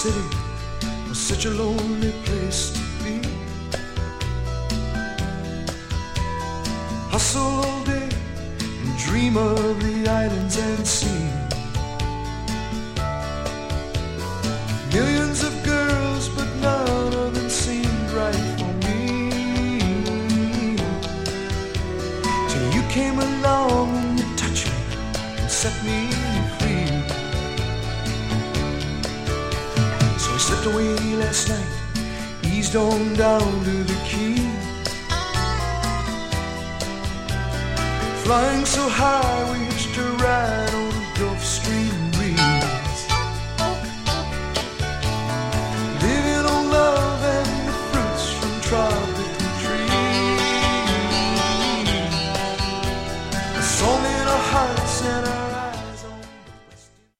city was such a lonely place to be. Hustle all day and dream of the islands and sea. Millions of girls, but none of them seemed right for me. Till you came along and you touched me and set me free. So I slipped away last night, eased on down to the quay. Flying so high we hitched a ride on the Gulf Stream.